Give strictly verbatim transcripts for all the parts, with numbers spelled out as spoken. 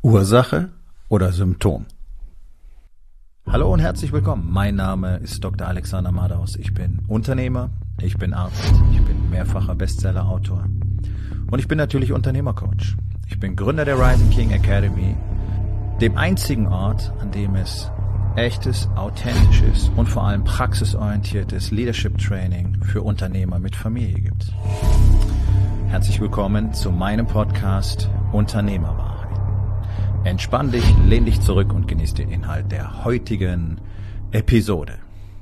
Ursache oder Symptom? Hallo und herzlich willkommen. Mein Name ist Doktor Alexander Madaus. Ich bin Unternehmer, ich bin Arzt, ich bin mehrfacher Bestsellerautor und ich bin natürlich Unternehmercoach. Ich bin Gründer der Rising King Academy, dem einzigen Ort, an dem es echtes, authentisches und vor allem praxisorientiertes Leadership Training für Unternehmer mit Familie gibt. Herzlich willkommen zu meinem Podcast Unternehmerwahrheit. Entspann dich, lehn dich zurück und genieß den Inhalt der heutigen Episode.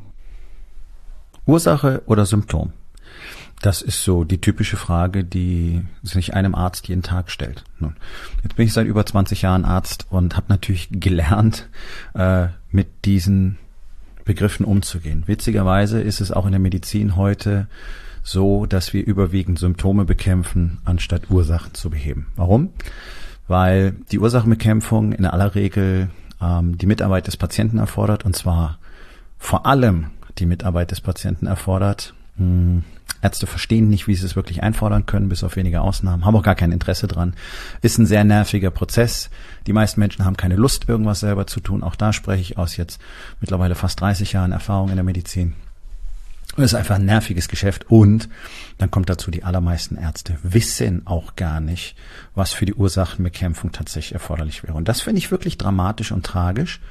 Ursache oder Symptom? Das ist so die typische Frage, die sich einem Arzt jeden Tag stellt. Nun, jetzt bin ich seit über zwanzig Jahren Arzt und habe natürlich gelernt, äh, mit diesen Begriffen umzugehen. Witzigerweise ist es auch in der Medizin heute so, dass wir überwiegend Symptome bekämpfen, anstatt Ursachen zu beheben. Warum? Weil die Ursachenbekämpfung in aller Regel ähm, die Mitarbeit des Patienten erfordert, und zwar vor allem die Mitarbeit des Patienten erfordert. Hm, Ärzte verstehen nicht, wie sie es wirklich einfordern können, bis auf wenige Ausnahmen, haben auch gar kein Interesse dran. Ist ein sehr nerviger Prozess. Die meisten Menschen haben keine Lust, irgendwas selber zu tun. Auch da spreche ich aus jetzt mittlerweile fast dreißig Jahren Erfahrung in der Medizin. Und es ist einfach ein nerviges Geschäft, und dann kommt dazu, die allermeisten Ärzte wissen auch gar nicht, was für die Ursachenbekämpfung tatsächlich erforderlich wäre. Und das finde ich wirklich dramatisch und tragisch,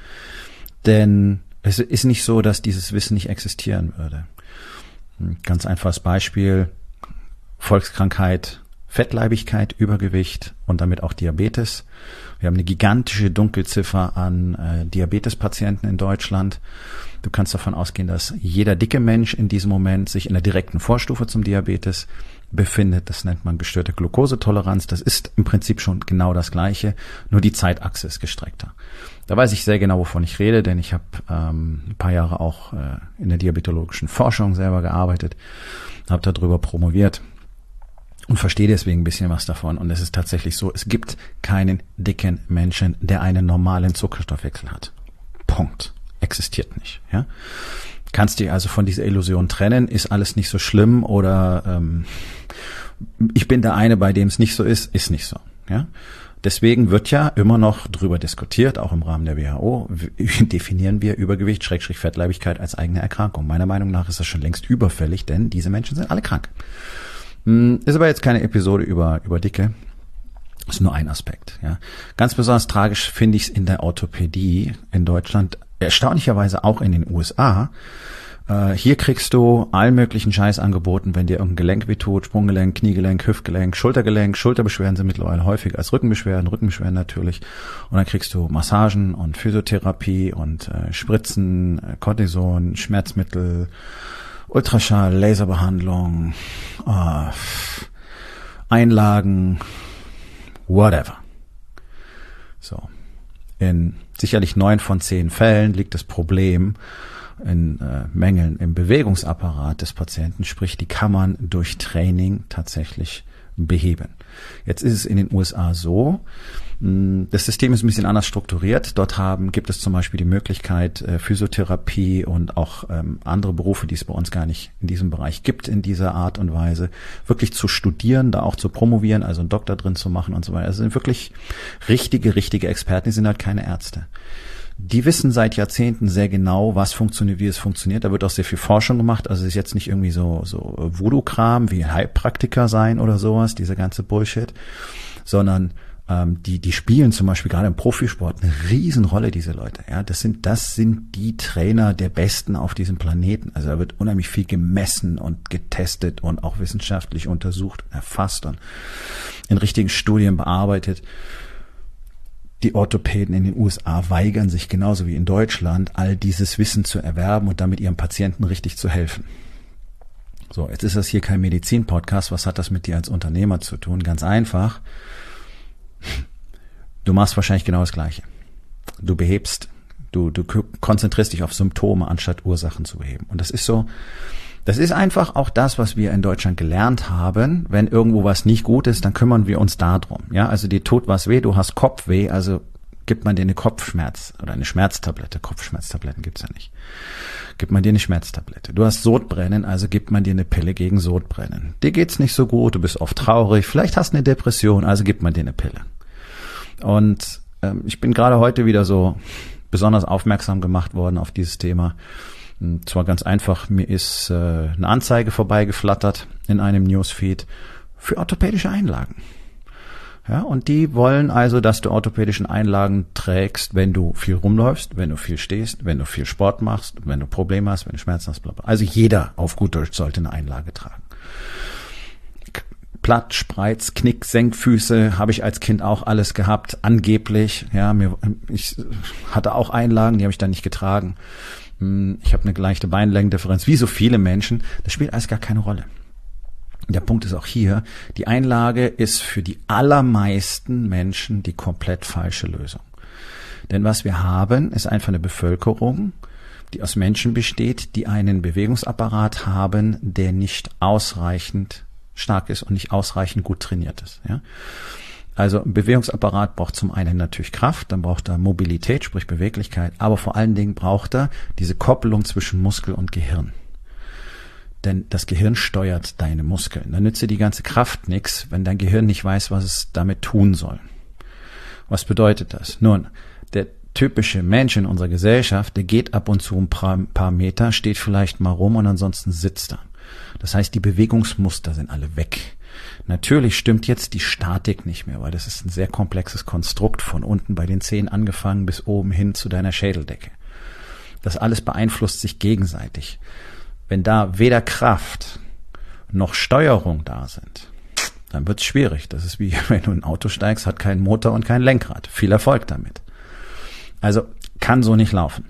denn es ist nicht so, dass dieses Wissen nicht existieren würde. Ein ganz einfaches Beispiel: Volkskrankheit, Fettleibigkeit, Übergewicht und damit auch Diabetes. Wir haben eine gigantische Dunkelziffer an äh, Diabetespatienten in Deutschland. Du kannst davon ausgehen, dass jeder dicke Mensch in diesem Moment sich in der direkten Vorstufe zum Diabetes befindet. Das nennt man gestörte Glukosetoleranz. Das ist im Prinzip schon genau das Gleiche, nur die Zeitachse ist gestreckter. Da weiß ich sehr genau, wovon ich rede, denn ich habe ähm, ein paar Jahre auch äh, in der diabetologischen Forschung selber gearbeitet, habe darüber promoviert und verstehe deswegen ein bisschen was davon. Und es ist tatsächlich so, es gibt keinen dicken Menschen, der einen normalen Zuckerstoffwechsel hat. Punkt. Existiert nicht. Ja? Kannst dich also von dieser Illusion trennen, ist alles nicht so schlimm, oder ähm, ich bin der eine, bei dem es nicht so ist, ist nicht so. Ja? Deswegen wird ja immer noch drüber diskutiert, auch im Rahmen der W H O, definieren wir Übergewicht, Schrägstrich Fettleibigkeit als eigene Erkrankung. Meiner Meinung nach ist das schon längst überfällig, denn diese Menschen sind alle krank. Ist aber jetzt keine Episode über über Dicke. Das ist nur ein Aspekt. Ja. Ganz besonders tragisch finde ich es in der Orthopädie in Deutschland, erstaunlicherweise auch in den U S A. Äh, hier kriegst du allen möglichen Scheiß angeboten, wenn dir irgendein Gelenk wehtut: Sprunggelenk, Kniegelenk, Hüftgelenk, Schultergelenk. Schulterbeschwerden sind mittlerweile häufiger als Rückenbeschwerden, Rückenbeschwerden natürlich. Und dann kriegst du Massagen und Physiotherapie und äh, Spritzen, äh, Cortison, Schmerzmittel, Ultraschall, Laserbehandlung, äh, Einlagen, whatever. So. In sicherlich neun von zehn Fällen liegt das Problem in äh, Mängeln im Bewegungsapparat des Patienten, sprich, die kann man durch Training tatsächlich beheben. Jetzt ist es in den U S A so, mh, das System ist ein bisschen anders strukturiert. Dort haben, gibt es zum Beispiel die Möglichkeit, äh, Physiotherapie und auch ähm, andere Berufe, die es bei uns gar nicht in diesem Bereich gibt, in dieser Art und Weise, wirklich zu studieren, da auch zu promovieren, also einen Doktor drin zu machen und so weiter. Das sind wirklich richtige, richtige Experten, die sind halt keine Ärzte. Die wissen seit Jahrzehnten sehr genau, was funktioniert, wie es funktioniert. Da wird auch sehr viel Forschung gemacht. Also es ist jetzt nicht irgendwie so so Voodoo-Kram wie Heilpraktiker sein oder sowas, dieser ganze Bullshit, sondern ähm, die die spielen zum Beispiel gerade im Profisport eine Riesenrolle, diese Leute. Ja, das sind das sind die Trainer der Besten auf diesem Planeten. Also da wird unheimlich viel gemessen und getestet und auch wissenschaftlich untersucht, erfasst und in richtigen Studien bearbeitet. Die Orthopäden in den U S A weigern sich genauso wie in Deutschland, all dieses Wissen zu erwerben und damit ihrem Patienten richtig zu helfen. So, jetzt ist das hier kein Medizin-Podcast. Was hat das mit dir als Unternehmer zu tun? Ganz einfach. Du machst wahrscheinlich genau das Gleiche. Du behebst, du, du konzentrierst dich auf Symptome, anstatt Ursachen zu beheben. Und das ist so, das ist einfach auch das, was wir in Deutschland gelernt haben. Wenn irgendwo was nicht gut ist, dann kümmern wir uns darum. Ja, also dir tut was weh, du hast Kopfweh, also gibt man dir eine Kopfschmerz oder eine Schmerztablette. Kopfschmerztabletten gibt's ja nicht. Gibt man dir eine Schmerztablette. Du hast Sodbrennen, also gibt man dir eine Pille gegen Sodbrennen. Dir geht's nicht so gut, du bist oft traurig, vielleicht hast du eine Depression, also gibt man dir eine Pille. Und ähm, ich bin gerade heute wieder so besonders aufmerksam gemacht worden auf dieses Thema. Und zwar ganz einfach, mir ist äh, eine Anzeige vorbeigeflattert in einem Newsfeed für orthopädische Einlagen. Ja, und die wollen also, dass du orthopädischen Einlagen trägst, wenn du viel rumläufst, wenn du viel stehst, wenn du viel Sport machst, wenn du Probleme hast, wenn du Schmerzen hast, bla bla. Also jeder auf gut Deutsch sollte eine Einlage tragen. Platt, Spreiz, Knick, Senkfüße habe ich als Kind auch alles gehabt, angeblich. Ja, mir, ich hatte auch Einlagen, die habe ich dann nicht getragen. Ich habe eine leichte Beinlängendifferenz, wie so viele Menschen. Das spielt alles gar keine Rolle. Der Punkt ist auch hier, die Einlage ist für die allermeisten Menschen die komplett falsche Lösung. Denn was wir haben, ist einfach eine Bevölkerung, die aus Menschen besteht, die einen Bewegungsapparat haben, der nicht ausreichend stark ist und nicht ausreichend gut trainiert ist. Ja? Also ein Bewegungsapparat braucht zum einen natürlich Kraft, dann braucht er Mobilität, sprich Beweglichkeit, aber vor allen Dingen braucht er diese Koppelung zwischen Muskel und Gehirn. Denn das Gehirn steuert deine Muskeln. Dann nützt dir die ganze Kraft nichts, wenn dein Gehirn nicht weiß, was es damit tun soll. Was bedeutet das? Nun, der typische Mensch in unserer Gesellschaft, der geht ab und zu ein paar, paar Meter, steht vielleicht mal rum und ansonsten sitzt er. Das heißt, die Bewegungsmuster sind alle weg. Natürlich stimmt jetzt die Statik nicht mehr, weil das ist ein sehr komplexes Konstrukt, von unten bei den Zehen angefangen bis oben hin zu deiner Schädeldecke. Das alles beeinflusst sich gegenseitig. Wenn da weder Kraft noch Steuerung da sind, dann wird's schwierig. Das ist wie, wenn du in ein Auto steigst, hat keinen Motor und kein Lenkrad. Viel Erfolg damit. Also kann so nicht laufen.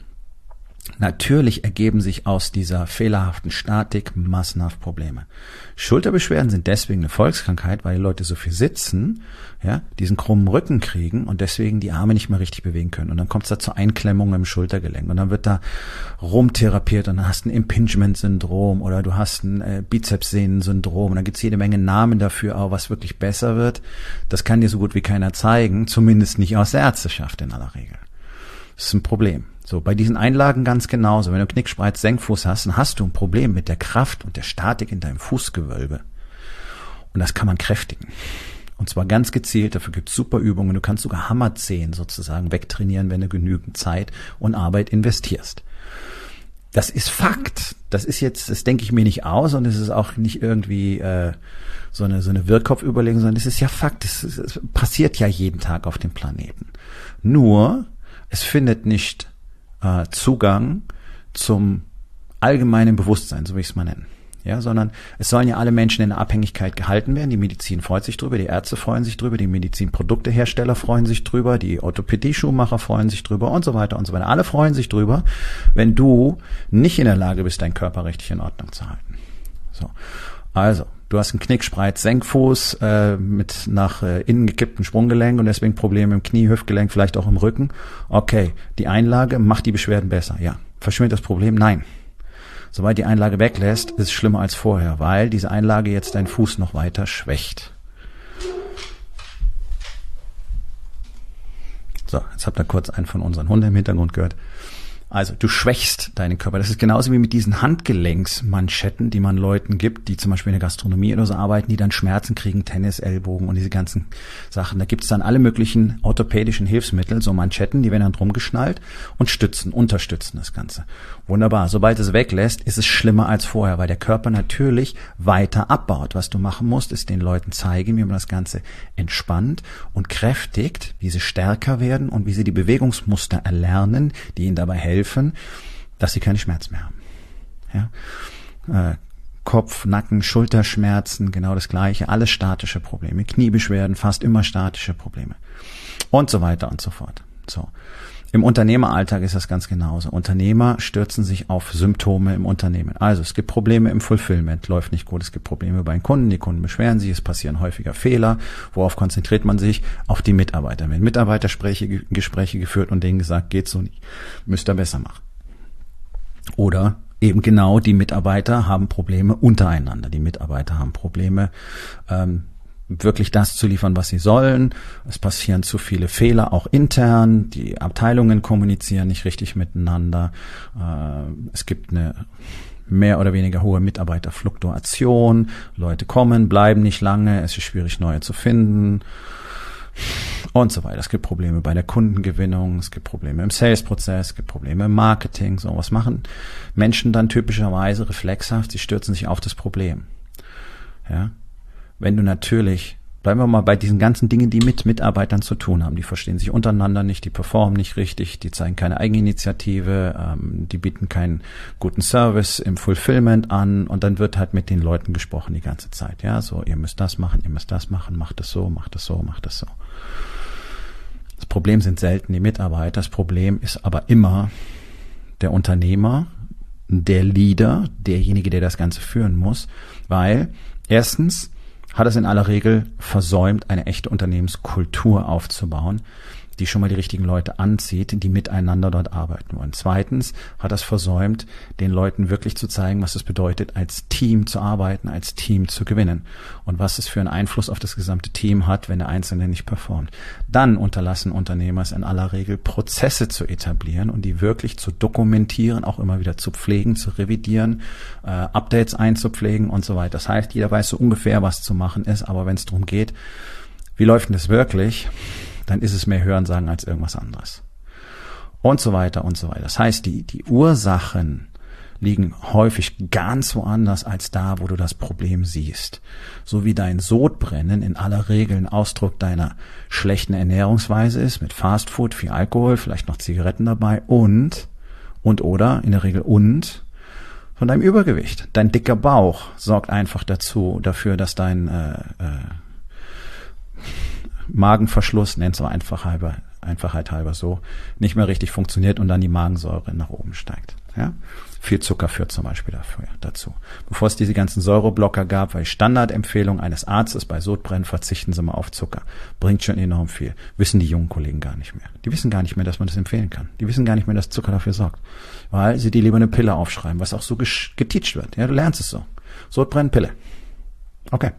Natürlich ergeben sich aus dieser fehlerhaften Statik massenhaft Probleme. Schulterbeschwerden sind deswegen eine Volkskrankheit, weil die Leute so viel sitzen, ja, diesen krummen Rücken kriegen und deswegen die Arme nicht mehr richtig bewegen können. Und dann kommt es da zu Einklemmungen im Schultergelenk und dann wird da rumtherapiert und dann hast du ein Impingement-Syndrom oder du hast ein äh, Bizepssehnensyndrom und dann gibt es jede Menge Namen dafür, aber was wirklich besser wird, das kann dir so gut wie keiner zeigen, zumindest nicht aus der Ärzteschaft in aller Regel. Das ist ein Problem. So, bei diesen Einlagen ganz genauso. Wenn du Knick, Spreiz, Senkfuß hast, dann hast du ein Problem mit der Kraft und der Statik in deinem Fußgewölbe. Und das kann man kräftigen. Und zwar ganz gezielt, dafür gibt es super Übungen. Du kannst sogar Hammerzehen sozusagen wegtrainieren, wenn du genügend Zeit und Arbeit investierst. Das ist Fakt. Das ist jetzt, das denke ich mir nicht aus und es ist auch nicht irgendwie äh, so eine so eine Wirrkopfüberlegung, sondern es ist ja Fakt. Es, es passiert ja jeden Tag auf dem Planeten. Nur, es findet nicht äh, Zugang zum allgemeinen Bewusstsein, so will ich es mal nennen. Ja, sondern es sollen ja alle Menschen in der Abhängigkeit gehalten werden. Die Medizin freut sich drüber, die Ärzte freuen sich drüber, die Medizinproduktehersteller freuen sich drüber, die Orthopädie-Schuhmacher freuen sich drüber und so weiter und so weiter. Alle freuen sich drüber, wenn du nicht in der Lage bist, deinen Körper richtig in Ordnung zu halten. So, also du hast einen Knick, Spreiz, Senkfuß äh, mit nach äh, innen gekipptem Sprunggelenk und deswegen Probleme im Knie, Hüftgelenk, vielleicht auch im Rücken. Okay, die Einlage macht die Beschwerden besser. Ja, verschwindet das Problem? Nein. Sobald die Einlage weglässt, ist es schlimmer als vorher, weil diese Einlage jetzt deinen Fuß noch weiter schwächt. So, jetzt habt ihr kurz einen von unseren Hunden im Hintergrund gehört. Also du schwächst deinen Körper. Das ist genauso wie mit diesen Handgelenksmanschetten, die man Leuten gibt, die zum Beispiel in der Gastronomie oder so arbeiten, die dann Schmerzen kriegen, Tennis, Ellbogen und diese ganzen Sachen. Da gibt es dann alle möglichen orthopädischen Hilfsmittel, so Manschetten, die werden dann drum geschnallt und stützen, unterstützen das Ganze. Wunderbar. Sobald es weglässt, ist es schlimmer als vorher, weil der Körper natürlich weiter abbaut. Was du machen musst, ist den Leuten zeigen, wie man das Ganze entspannt und kräftigt, wie sie stärker werden und wie sie die Bewegungsmuster erlernen, die ihnen dabei helfen, dass sie keine Schmerzen mehr haben. Ja? Äh, Kopf, Nacken, Schulterschmerzen, genau das Gleiche, alles statische Probleme, Kniebeschwerden, fast immer statische Probleme und so weiter und so fort. So. Im Unternehmeralltag ist das ganz genauso. Unternehmer stürzen sich auf Symptome im Unternehmen. Also es gibt Probleme im Fulfillment, läuft nicht gut. Es gibt Probleme bei den Kunden, die Kunden beschweren sich, es passieren häufiger Fehler. Worauf konzentriert man sich? Auf die Mitarbeiter. Wenn Mitarbeitergespräche Gespräche geführt und denen gesagt, geht so nicht, müsst ihr besser machen. Oder eben genau, die Mitarbeiter haben Probleme untereinander. Die Mitarbeiter haben Probleme, ähm, wirklich das zu liefern, was sie sollen. Es passieren zu viele Fehler, auch intern. Die Abteilungen kommunizieren nicht richtig miteinander. Es gibt eine mehr oder weniger hohe Mitarbeiterfluktuation. Leute kommen, bleiben nicht lange. Es ist schwierig, neue zu finden. und so weiter. Es gibt Probleme bei der Kundengewinnung, es gibt Probleme im Sales-Prozess, es gibt Probleme im Marketing. So, was machen Menschen dann typischerweise reflexhaft? Sie stürzen sich auf das Problem. Ja, wenn du natürlich, bleiben wir mal bei diesen ganzen Dingen, die mit Mitarbeitern zu tun haben. Die verstehen sich untereinander nicht, die performen nicht richtig, die zeigen keine Eigeninitiative, ähm, die bieten keinen guten Service im Fulfillment an und dann wird halt mit den Leuten gesprochen die ganze Zeit. Ja, so, ihr müsst das machen, ihr müsst das machen, macht das so, macht das so, macht das so. Das Problem sind selten die Mitarbeiter, das Problem ist aber immer der Unternehmer, der Leader, derjenige, der das Ganze führen muss, weil erstens hat es in aller Regel versäumt, eine echte Unternehmenskultur aufzubauen, die schon mal die richtigen Leute anzieht, die miteinander dort arbeiten wollen. Zweitens hat es versäumt, den Leuten wirklich zu zeigen, was es bedeutet, als Team zu arbeiten, als Team zu gewinnen und was es für einen Einfluss auf das gesamte Team hat, wenn der Einzelne nicht performt. Dann unterlassen Unternehmer es in aller Regel, Prozesse zu etablieren und die wirklich zu dokumentieren, auch immer wieder zu pflegen, zu revidieren, äh, Updates einzupflegen und so weiter. Das heißt, jeder weiß so ungefähr, was zu machen ist, aber wenn es darum geht, wie läuft denn das wirklich, dann ist es mehr Hörensagen als irgendwas anderes. Und so weiter und so weiter. Das heißt, die, die Ursachen liegen häufig ganz woanders als da, wo du das Problem siehst. So wie dein Sodbrennen in aller Regel ein Ausdruck deiner schlechten Ernährungsweise ist, mit Fastfood, viel Alkohol, vielleicht noch Zigaretten dabei und, und oder, in der Regel und, von deinem Übergewicht. Dein dicker Bauch sorgt einfach dazu, dafür, dass dein äh, äh, Magenverschluss, nennt es einfach halber, Einfachheit halber so, nicht mehr richtig funktioniert und dann die Magensäure nach oben steigt. Ja? Viel Zucker führt zum Beispiel dafür, dazu. Bevor es diese ganzen Säureblocker gab, war die Standardempfehlung eines Arztes bei Sodbrennen, verzichten Sie mal auf Zucker. Bringt schon enorm viel. Wissen die jungen Kollegen gar nicht mehr. Die wissen gar nicht mehr, dass man das empfehlen kann. Die wissen gar nicht mehr, dass Zucker dafür sorgt. Weil sie dir lieber eine Pille aufschreiben, was auch so geteacht wird. Ja, du lernst es so. Sodbrennen, Pille. Okay.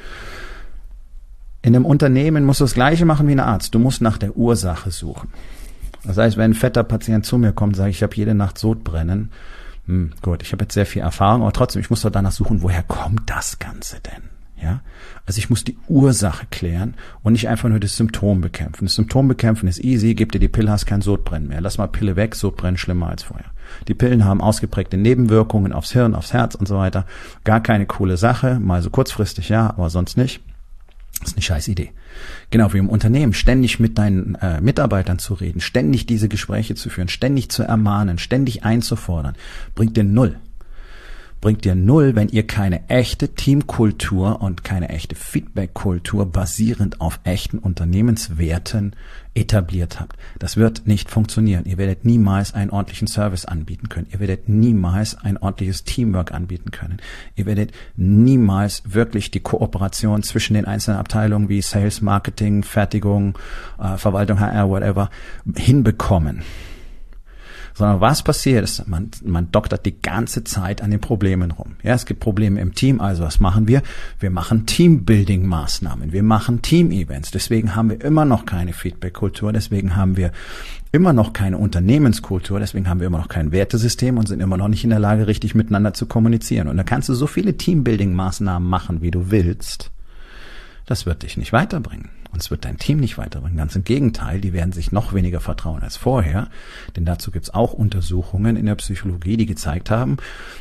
In einem Unternehmen musst du das Gleiche machen wie ein Arzt. Du musst nach der Ursache suchen. Das heißt, wenn ein fetter Patient zu mir kommt, sage ich, ich habe jede Nacht Sodbrennen. Hm, gut, ich habe jetzt sehr viel Erfahrung, aber trotzdem, ich muss doch danach suchen, woher kommt das Ganze denn? Ja, also ich muss die Ursache klären und nicht einfach nur das Symptom bekämpfen. Das Symptom bekämpfen ist easy, gib dir die Pille, hast kein Sodbrennen mehr. Lass mal Pille weg, Sodbrennen schlimmer als vorher. Die Pillen haben ausgeprägte Nebenwirkungen aufs Hirn, aufs Herz und so weiter. Gar keine coole Sache, mal so kurzfristig, ja, aber sonst nicht. Das ist eine scheiß Idee. Genau wie im Unternehmen, ständig mit deinen äh, Mitarbeitern zu reden, ständig diese Gespräche zu führen, ständig zu ermahnen, ständig einzufordern, bringt dir null. Bringt dir null, wenn ihr keine echte Teamkultur und keine echte Feedbackkultur basierend auf echten Unternehmenswerten etabliert habt. Das wird nicht funktionieren. Ihr werdet niemals einen ordentlichen Service anbieten können. Ihr werdet niemals ein ordentliches Teamwork anbieten können. Ihr werdet niemals wirklich die Kooperation zwischen den einzelnen Abteilungen wie Sales, Marketing, Fertigung, äh, Verwaltung, H R, whatever, hinbekommen. Sondern was passiert ist, man, man doktert die ganze Zeit an den Problemen rum. Ja, es gibt Probleme im Team, also was machen wir? Wir machen Teambuilding-Maßnahmen, wir machen Team-Events. Deswegen haben wir immer noch keine Feedback-Kultur, deswegen haben wir immer noch keine Unternehmenskultur, deswegen haben wir immer noch kein Wertesystem und sind immer noch nicht in der Lage, richtig miteinander zu kommunizieren. Und da kannst du so viele Teambuilding-Maßnahmen machen, wie du willst. Das wird dich nicht weiterbringen. Und es wird dein Team nicht weiterbringen. Ganz im Gegenteil, die werden sich noch weniger vertrauen als vorher. Denn dazu gibt es auch Untersuchungen in der Psychologie, die gezeigt haben,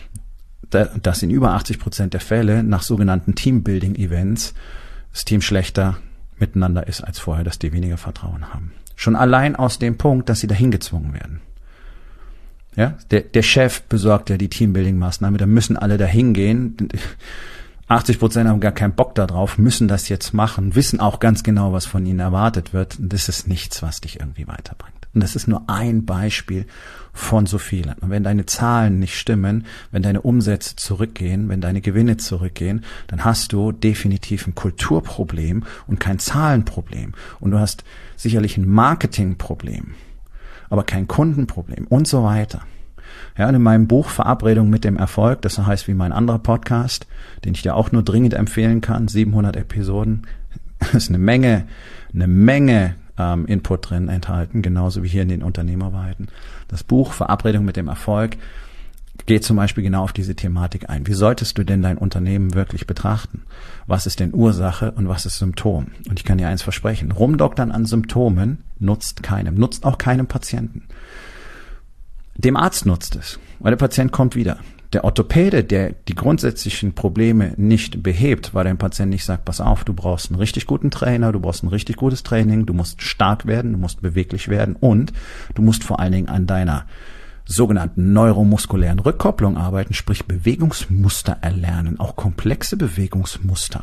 dass in über achtzig Prozent der Fälle nach sogenannten Teambuilding-Events das Team schlechter miteinander ist als vorher, dass die weniger Vertrauen haben. Schon allein aus dem Punkt, dass sie dahin gezwungen werden. Ja, der, der Chef besorgt ja die Teambuilding-Maßnahme, da müssen alle dahin gehen. achtzig Prozent haben gar keinen Bock darauf, müssen das jetzt machen, wissen auch ganz genau, was von ihnen erwartet wird. Das ist nichts, was dich irgendwie weiterbringt. Und das ist nur ein Beispiel von so vielen. Und wenn deine Zahlen nicht stimmen, wenn deine Umsätze zurückgehen, wenn deine Gewinne zurückgehen, dann hast du definitiv ein Kulturproblem und kein Zahlenproblem. Und du hast sicherlich ein Marketingproblem, aber kein Kundenproblem und so weiter. Ja, und in meinem Buch Verabredung mit dem Erfolg, das heißt wie mein anderer Podcast, den ich dir auch nur dringend empfehlen kann, siebenhundert Episoden, ist eine Menge, eine Menge ähm, Input drin enthalten, genauso wie hier in den Unternehmerweiten. Das Buch Verabredung mit dem Erfolg geht zum Beispiel genau auf diese Thematik ein. Wie solltest du denn dein Unternehmen wirklich betrachten? Was ist denn Ursache und was ist Symptom? Und ich kann dir eins versprechen, rumdoktern an Symptomen nutzt keinem, nutzt auch keinem Patienten. Dem Arzt nutzt es, weil der Patient kommt wieder. Der Orthopäde, der die grundsätzlichen Probleme nicht behebt, weil der Patient nicht sagt, pass auf, du brauchst einen richtig guten Trainer, du brauchst ein richtig gutes Training, du musst stark werden, du musst beweglich werden und du musst vor allen Dingen an deiner sogenannten neuromuskulären Rückkopplung arbeiten, sprich Bewegungsmuster erlernen, auch komplexe Bewegungsmuster.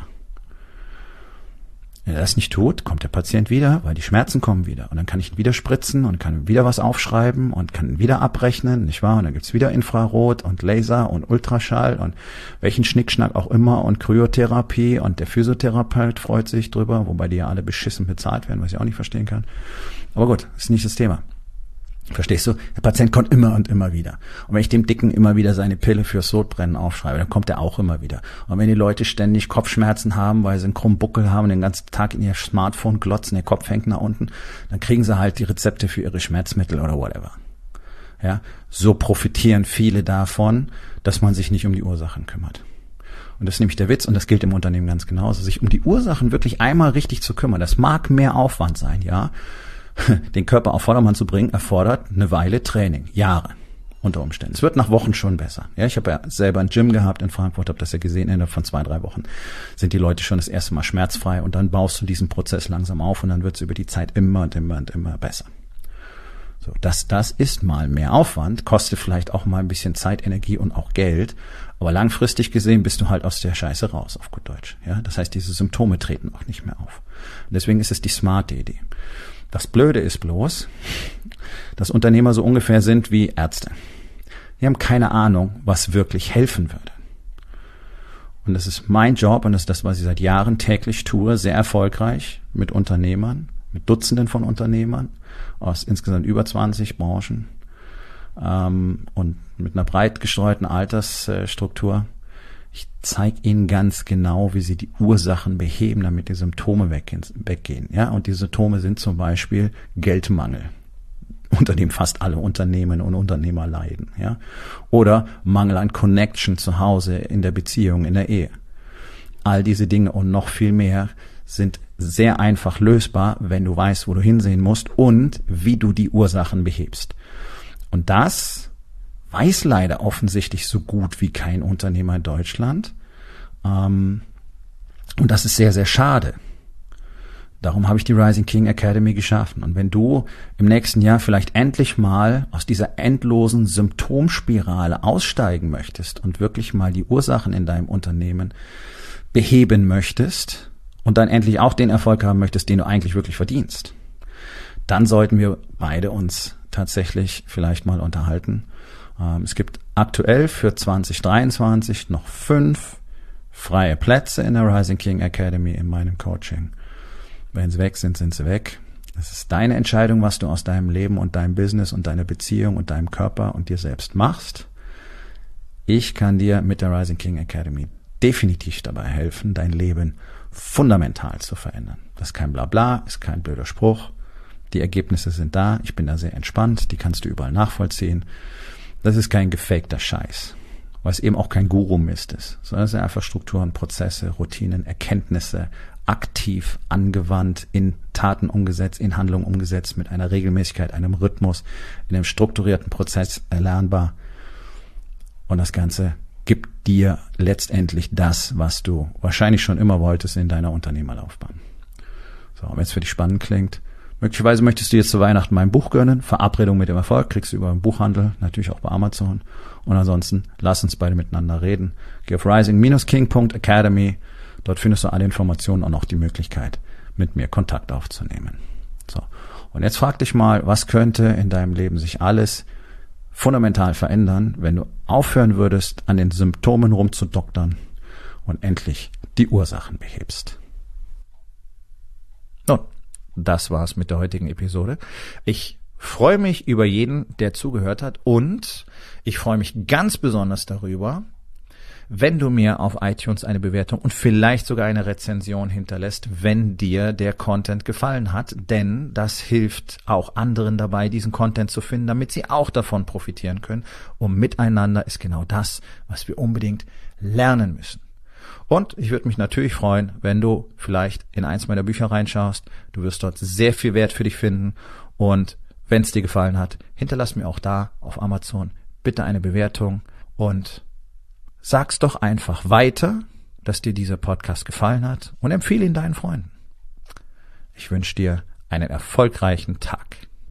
Wenn er das nicht tut, kommt der Patient wieder, weil die Schmerzen kommen wieder. Und dann kann ich ihn wieder spritzen und kann wieder was aufschreiben und kann ihn wieder abrechnen, nicht wahr? Und dann gibt's wieder Infrarot und Laser und Ultraschall und welchen Schnickschnack auch immer und Kryotherapie und der Physiotherapeut freut sich drüber, wobei die ja alle beschissen bezahlt werden, was ich auch nicht verstehen kann. Aber gut, ist nicht das Thema. Verstehst du? Der Patient kommt immer und immer wieder. Und wenn ich dem Dicken immer wieder seine Pille fürs Sodbrennen aufschreibe, dann kommt er auch immer wieder. Und wenn die Leute ständig Kopfschmerzen haben, weil sie einen krummen Buckel haben, den ganzen Tag in ihr Smartphone glotzen, der Kopf hängt nach unten, dann kriegen sie halt die Rezepte für ihre Schmerzmittel oder whatever. Ja, so profitieren viele davon, dass man sich nicht um die Ursachen kümmert. Und das ist nämlich der Witz, und das gilt im Unternehmen ganz genauso, sich um die Ursachen wirklich einmal richtig zu kümmern. Das mag mehr Aufwand sein, ja. Den Körper auf Vordermann zu bringen, erfordert eine Weile Training, Jahre unter Umständen. Es wird nach Wochen schon besser. Ja, ich habe ja selber ein Gym gehabt in Frankfurt, habe das ja gesehen, innerhalb von zwei, drei Wochen sind die Leute schon das erste Mal schmerzfrei und dann baust du diesen Prozess langsam auf und dann wird es über die Zeit immer und immer und immer besser. So, das, das ist mal mehr Aufwand, kostet vielleicht auch mal ein bisschen Zeit, Energie und auch Geld, aber langfristig gesehen bist du halt aus der Scheiße raus, auf gut Deutsch. Ja, das heißt, diese Symptome treten auch nicht mehr auf. Und deswegen ist es die smarte Idee. Das Blöde ist bloß, dass Unternehmer so ungefähr sind wie Ärzte. Die haben keine Ahnung, was wirklich helfen würde. Und das ist mein Job und das ist das, was ich seit Jahren täglich tue, sehr erfolgreich mit Unternehmern, mit Dutzenden von Unternehmern aus insgesamt über zwanzig Branchen ähm, und mit einer breit gestreuten Altersstruktur. Ich zeige Ihnen ganz genau, wie Sie die Ursachen beheben, damit die Symptome weggehen, weggehen. Ja, und die Symptome sind zum Beispiel Geldmangel, unter dem fast alle Unternehmen und Unternehmer leiden. Ja, oder Mangel an Connection zu Hause, in der Beziehung, in der Ehe. All diese Dinge und noch viel mehr sind sehr einfach lösbar, wenn du weißt, wo du hinsehen musst und wie du die Ursachen behebst. Und das weiß leider offensichtlich so gut wie kein Unternehmer in Deutschland. Ähm, und das ist sehr, sehr schade. Darum habe ich die Rising King Academy geschaffen. Und wenn du im nächsten Jahr vielleicht endlich mal aus dieser endlosen Symptomspirale aussteigen möchtest und wirklich mal die Ursachen in deinem Unternehmen beheben möchtest und dann endlich auch den Erfolg haben möchtest, den du eigentlich wirklich verdienst, dann sollten wir beide uns tatsächlich vielleicht mal unterhalten. Es gibt aktuell für zwanzig dreiundzwanzig noch fünf freie Plätze in der Rising King Academy in meinem Coaching. Wenn sie weg sind, sind sie weg. Es ist deine Entscheidung, was du aus deinem Leben und deinem Business und deiner Beziehung und deinem Körper und dir selbst machst. Ich kann dir mit der Rising King Academy definitiv dabei helfen, dein Leben fundamental zu verändern. Das ist kein Blabla, ist kein blöder Spruch. Die Ergebnisse sind da. Ich bin da sehr entspannt. Die kannst du überall nachvollziehen. Das ist kein gefakter Scheiß, weil es eben auch kein Guru-Mist ist, sondern es sind einfach Strukturen, Prozesse, Routinen, Erkenntnisse, aktiv angewandt, in Taten umgesetzt, in Handlungen umgesetzt, mit einer Regelmäßigkeit, einem Rhythmus, in einem strukturierten Prozess erlernbar. Und das Ganze gibt dir letztendlich das, was du wahrscheinlich schon immer wolltest in deiner Unternehmerlaufbahn. So, wenn es für dich spannend klingt, möglicherweise möchtest du jetzt zu Weihnachten mein Buch gönnen. Verabredung mit dem Erfolg kriegst du über den Buchhandel, natürlich auch bei Amazon. Und ansonsten lass uns beide miteinander reden. Geh auf rising Bindestrich king Punkt academy. Dort findest du alle Informationen und auch die Möglichkeit, mit mir Kontakt aufzunehmen. So. Und jetzt frag dich mal, was könnte in deinem Leben sich alles fundamental verändern, wenn du aufhören würdest, an den Symptomen rumzudoktern und endlich die Ursachen behebst. Nun, das war's mit der heutigen Episode. Ich freue mich über jeden, der zugehört hat und ich freue mich ganz besonders darüber, wenn du mir auf iTunes eine Bewertung und vielleicht sogar eine Rezension hinterlässt, wenn dir der Content gefallen hat, denn das hilft auch anderen dabei, diesen Content zu finden, damit sie auch davon profitieren können. Und miteinander ist genau das, was wir unbedingt lernen müssen. Und ich würde mich natürlich freuen, wenn du vielleicht in eins meiner Bücher reinschaust. Du wirst dort sehr viel Wert für dich finden. Und wenn es dir gefallen hat, hinterlass mir auch da auf Amazon bitte eine Bewertung und sag's doch einfach weiter, dass dir dieser Podcast gefallen hat und empfehle ihn deinen Freunden. Ich wünsche dir einen erfolgreichen Tag.